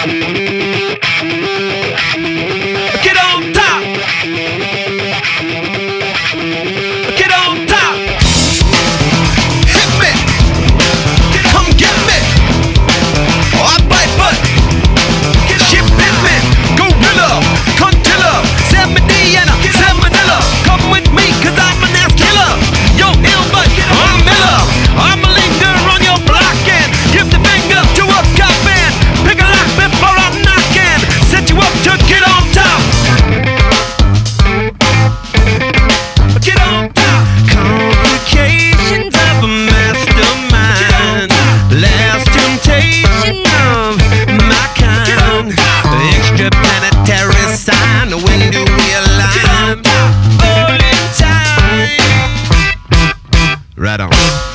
Get on top. Get on top. Hit me. Come get me. Oh, I bite butt. Shit bit me. Gorilla. Contilla. San Medina. San Manila. Come with me, cause I'm an ass killer. Yo, ill butt. I'm Miller. I'm a linger on your block and give the finger to a cop man. Pick a lock before I'm knocking. Set you up to get on top. Get on top. Complications of a mastermind. Last temptation of my kind. Extra planetary sign. When do we align? All in time. Right on.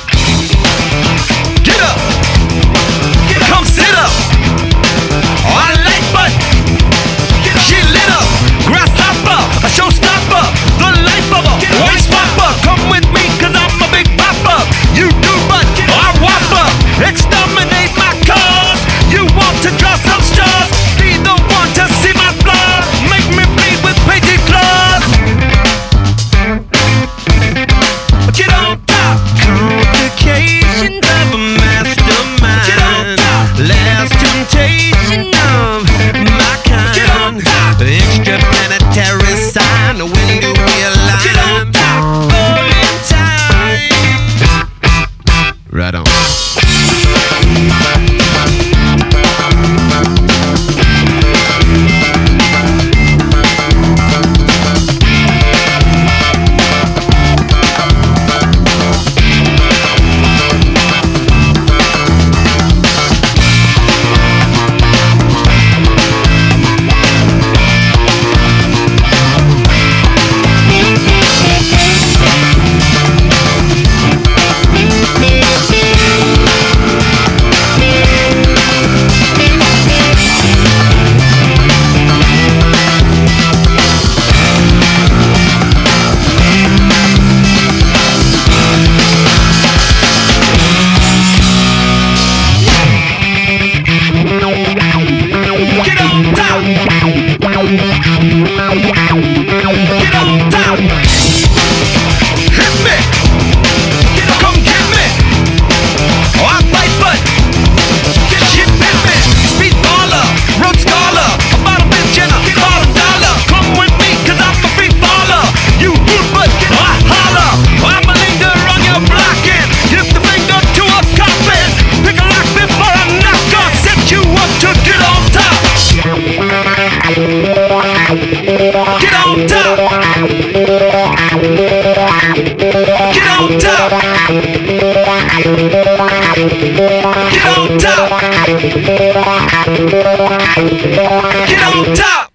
Get up. Come sit up. Oh, I like butt. She lit up. Grasshopper. A showstopper. The life of a waist swapper. Come with me, cause I'm a big popper. You do butt. I whopper. Exterminate my cause. You want to draw some stars. Be the one to see my flaws. Make me bleed with painted claws. Get on top. Complications of a mastermind. Get on top. Last temptation of my kind. Get on top. Extra planetary sign. When do we align? Get on top. All in time. Right on. Get on top. Hit me. Come get me. Oh, I bite butt. Shit bit me. Speed baller. Road scholar. A bottom bitch and a bottom dollar. Come with me, cause I'm a free baller. You good butt. Oh, I holler. I'm a linger on your block and give the finger to a coffin. Pick a lock before I knock off. Set you up to get on top. Get on top. Get on top. Get on top. Get on top.